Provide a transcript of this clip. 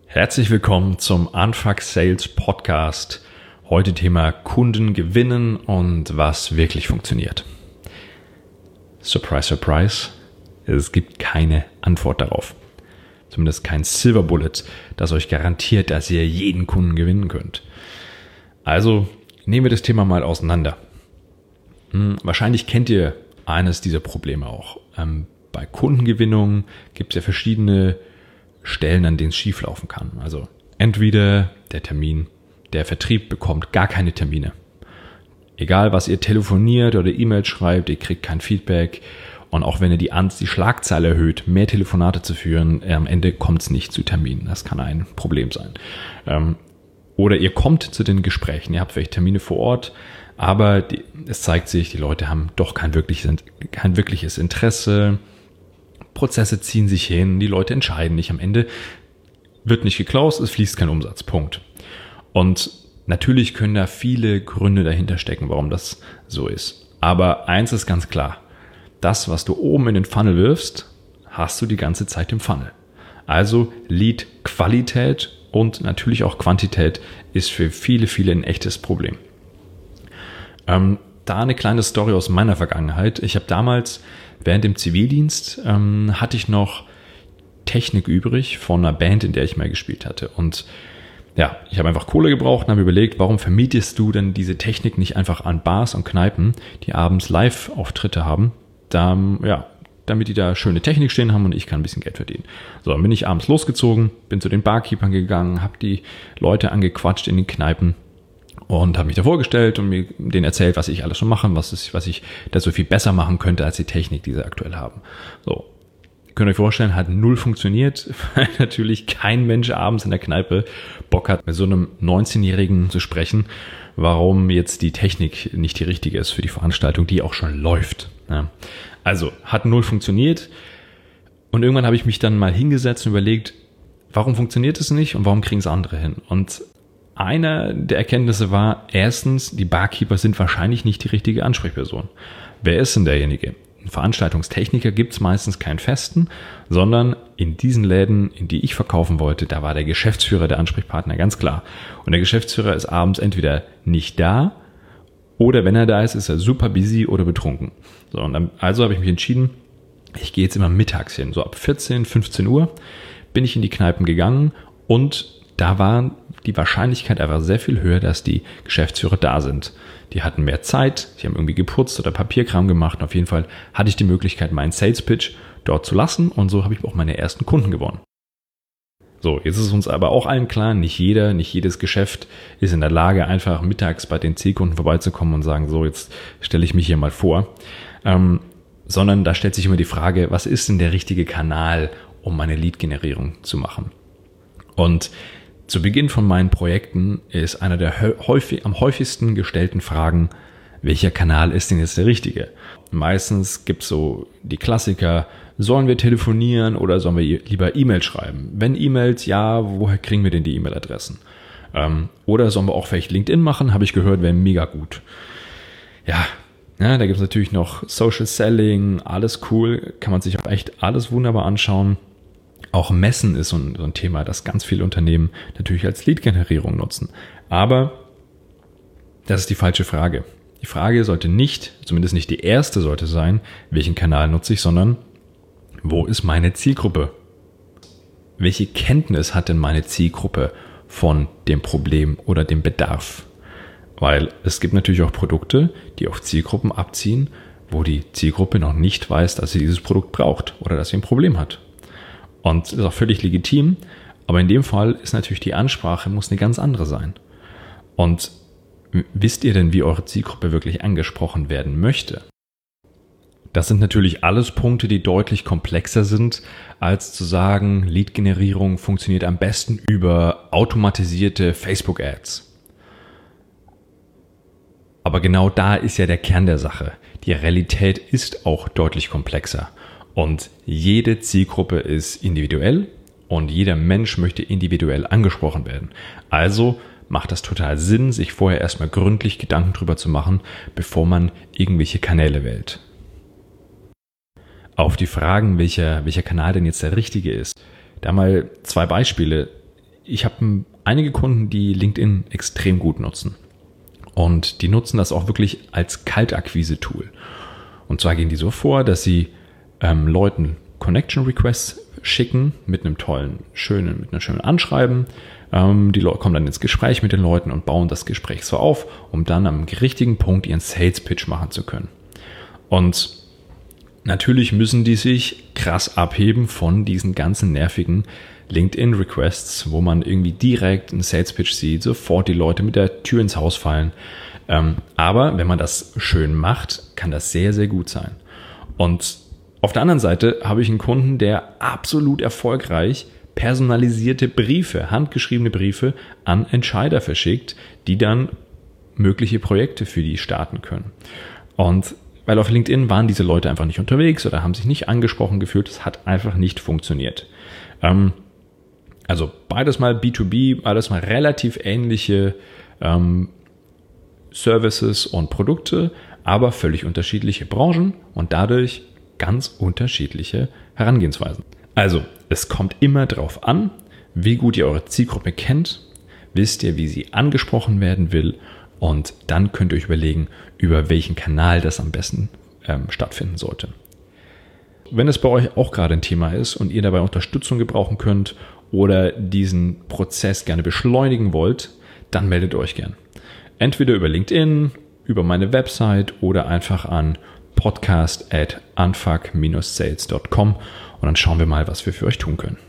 Herzlich willkommen zum Unfuck Sales Podcast. Heute Thema Kunden gewinnen und was wirklich funktioniert. Surprise, surprise. Es gibt keine Antwort darauf. Zumindest kein Silver Bullet, das euch garantiert, dass ihr jeden Kunden gewinnen könnt. Also nehmen wir das Thema mal auseinander. Wahrscheinlich kennt ihr eines dieser Probleme auch. Bei Kundengewinnung gibt es ja verschiedene Stellen, an denen es schieflaufen kann. Also entweder der Vertrieb bekommt gar keine Termine. Egal, was ihr telefoniert oder E-Mails schreibt, ihr kriegt kein Feedback. Und auch wenn ihr die Schlagzahl erhöht, mehr Telefonate zu führen, am Ende kommt es nicht zu Terminen. Das kann ein Problem sein. Oder ihr kommt zu den Gesprächen, ihr habt vielleicht Termine vor Ort, aber es zeigt sich, die Leute haben doch kein wirkliches Interesse. Prozesse ziehen sich hin, die Leute entscheiden nicht. Am Ende wird nicht geklaust, es fließt kein Umsatz. Punkt. Und natürlich können da viele Gründe dahinter stecken, warum das so ist. Aber eins ist ganz klar. Das, was du oben in den Funnel wirfst, hast du die ganze Zeit im Funnel. Also Lead-Qualität und natürlich auch Quantität ist für viele, viele ein echtes Problem. Da eine kleine Story aus meiner Vergangenheit. Ich habe damals während dem Zivildienst hatte ich noch Technik übrig von einer Band, in der ich mal gespielt hatte. Und ja, ich habe einfach Kohle gebraucht und habe überlegt, warum vermietest du denn diese Technik nicht einfach an Bars und Kneipen, die abends Live-Auftritte haben, damit die da schöne Technik stehen haben und ich kann ein bisschen Geld verdienen. So, dann bin ich abends losgezogen, bin zu den Barkeepern gegangen, habe die Leute angequatscht in den Kneipen und habe mich da vorgestellt und mir denen erzählt, was ich alles schon mache, was ich da so viel besser machen könnte als die Technik, die sie aktuell haben. So, könnt ihr euch vorstellen, hat null funktioniert, weil natürlich kein Mensch abends in der Kneipe Bock hat, mit so einem 19-Jährigen zu sprechen, warum jetzt die Technik nicht die richtige ist für die Veranstaltung, die auch schon läuft. Ja. Also, hat null funktioniert und irgendwann habe ich mich dann mal hingesetzt und überlegt, warum funktioniert es nicht und warum kriegen es andere hin? Und einer der Erkenntnisse war, erstens, die Barkeeper sind wahrscheinlich nicht die richtige Ansprechperson. Wer ist denn derjenige? Ein Veranstaltungstechniker gibt es meistens keinen festen, sondern in diesen Läden, in die ich verkaufen wollte, da war der Geschäftsführer der Ansprechpartner, ganz klar. Und der Geschäftsführer ist abends entweder nicht da oder wenn er da ist, ist er super busy oder betrunken. So, und also habe ich mich entschieden, ich gehe jetzt immer mittags hin, so ab 14, 15 Uhr bin ich in die Kneipen gegangen und da war die Wahrscheinlichkeit einfach sehr viel höher, dass die Geschäftsführer da sind. Die hatten mehr Zeit, die haben irgendwie geputzt oder Papierkram gemacht. Und auf jeden Fall hatte ich die Möglichkeit, meinen Sales Pitch dort zu lassen und so habe ich auch meine ersten Kunden gewonnen. So, jetzt ist uns aber auch allen klar, nicht jedes Geschäft ist in der Lage, einfach mittags bei den Zielkunden vorbeizukommen und sagen, so, jetzt stelle ich mich hier mal vor. Sondern da stellt sich immer die Frage, was ist denn der richtige Kanal, um meine Lead-Generierung zu machen? Und zu Beginn von meinen Projekten ist einer der am häufigsten gestellten Fragen, welcher Kanal ist denn jetzt der richtige? Meistens gibt es so die Klassiker, sollen wir telefonieren oder sollen wir lieber E-Mail schreiben? Wenn E-Mails, ja, woher kriegen wir denn die E-Mail-Adressen? Oder sollen wir auch vielleicht LinkedIn machen? Habe ich gehört, wäre mega gut. Ja, da gibt es natürlich noch Social Selling, alles cool, kann man sich auch echt alles wunderbar anschauen. Auch Messen ist so ein Thema, das ganz viele Unternehmen natürlich als Lead-Generierung nutzen. Aber das ist die falsche Frage. Die Frage sollte nicht, zumindest nicht die erste sollte sein, welchen Kanal nutze ich, sondern wo ist meine Zielgruppe? Welche Kenntnis hat denn meine Zielgruppe von dem Problem oder dem Bedarf? Weil es gibt natürlich auch Produkte, die auf Zielgruppen abziehen, wo die Zielgruppe noch nicht weiß, dass sie dieses Produkt braucht oder dass sie ein Problem hat. Und das ist auch völlig legitim, aber in dem Fall ist natürlich die Ansprache, muss eine ganz andere sein. Und wisst ihr denn, wie eure Zielgruppe wirklich angesprochen werden möchte? Das sind natürlich alles Punkte, die deutlich komplexer sind, als zu sagen, Lead-Generierung funktioniert am besten über automatisierte Facebook-Ads. Aber genau da ist ja der Kern der Sache. Die Realität ist auch deutlich komplexer. Und jede Zielgruppe ist individuell und jeder Mensch möchte individuell angesprochen werden. Also macht das total Sinn, sich vorher erstmal gründlich Gedanken drüber zu machen, bevor man irgendwelche Kanäle wählt. Auf die Fragen, welcher Kanal denn jetzt der richtige ist, da mal 2 Beispiele. ich habe einige Kunden, die LinkedIn extrem gut nutzen. Und die nutzen das auch wirklich als Kaltakquise-Tool. Und zwar gehen die so vor, dass sie Leuten Connection Requests schicken mit einem schönen Anschreiben. Die Leute kommen dann ins Gespräch mit den Leuten und bauen das Gespräch so auf, um dann am richtigen Punkt ihren Sales Pitch machen zu können. Und natürlich müssen die sich krass abheben von diesen ganzen nervigen LinkedIn-Requests, wo man irgendwie direkt einen Sales-Pitch sieht, sofort die Leute mit der Tür ins Haus fallen. Aber wenn man das schön macht, kann das sehr, sehr gut sein. Und auf der anderen Seite habe ich einen Kunden, der absolut erfolgreich personalisierte Briefe, handgeschriebene Briefe an Entscheider verschickt, die dann mögliche Projekte für die starten können. Und weil auf LinkedIn waren diese Leute einfach nicht unterwegs oder haben sich nicht angesprochen gefühlt, es hat einfach nicht funktioniert. Also beides mal B2B, beides mal relativ ähnliche Services und Produkte, aber völlig unterschiedliche Branchen und dadurch ganz unterschiedliche Herangehensweisen. Also, es kommt immer darauf an, wie gut ihr eure Zielgruppe kennt, wisst ihr, wie sie angesprochen werden will und dann könnt ihr euch überlegen, über welchen Kanal das am besten stattfinden sollte. Wenn es bei euch auch gerade ein Thema ist und ihr dabei Unterstützung gebrauchen könnt oder diesen Prozess gerne beschleunigen wollt, dann meldet euch gern. Entweder über LinkedIn, über meine Website oder einfach an podcast@unfuck-sales.com und dann schauen wir mal, was wir für euch tun können.